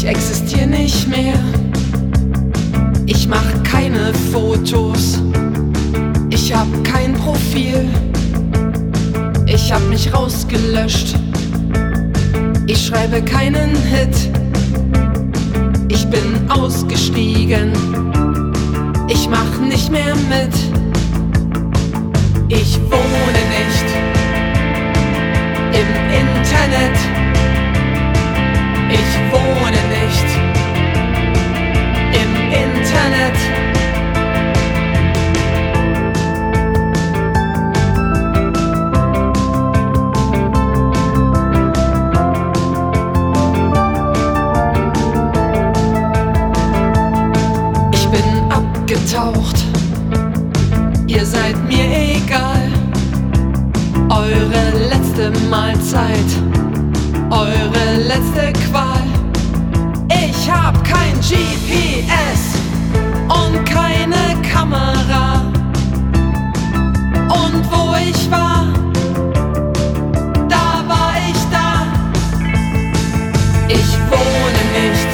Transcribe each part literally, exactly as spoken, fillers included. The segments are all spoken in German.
existiere nicht mehr. Ich mach keine Fotos, ich hab kein Profil, ich hab mich rausgelöscht, ich schreibe keinen Hit, ich bin ausgestiegen, ich mach nicht mehr mit, ich wohne nicht im Internet, ich wohne nicht im Internet. Ich bin abgetaucht, ihr seid mir egal. Eure letzte Mahlzeit, eure letzte Qual. Ich hab kein G P S und keine Kamera. Und wo ich war, da war ich da. Ich wohne nicht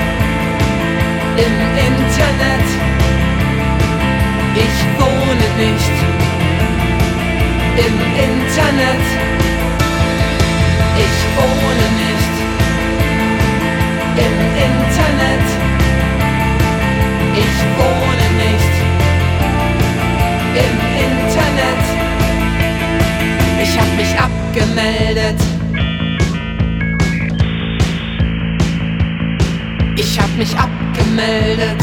im Internet. Ich wohne nicht im Internet. Ich wohne nicht im Internet. Ich wohne nicht im Internet. Ich hab mich abgemeldet. Ich hab mich abgemeldet.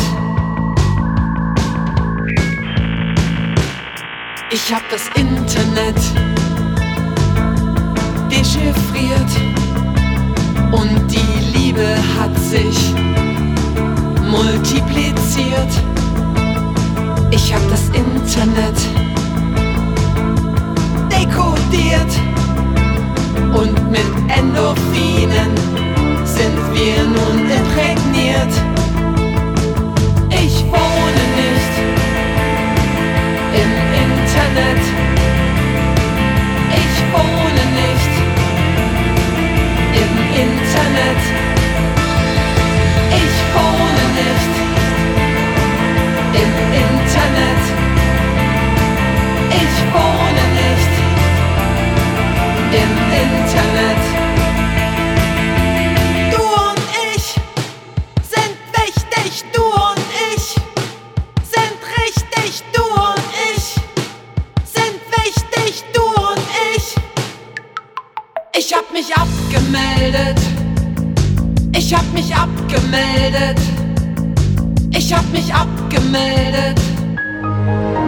Ich hab das Internet dechiffriert und die Liebe hat sich multipliziert. Ich hab das Internet dekodiert und mit Endorphinen sind wir nun imprägniert. Ich wohne nicht im Internet. Ich wohne nicht im Internet. Ich wohne nicht im Internet. Ich wohne nicht im Internet. Du und ich sind wichtig, du und ich sind richtig, du und ich sind wichtig, du und ich. Ich hab mich abgemeldet. Ich hab mich abgemeldet. Ich hab mich abgemeldet.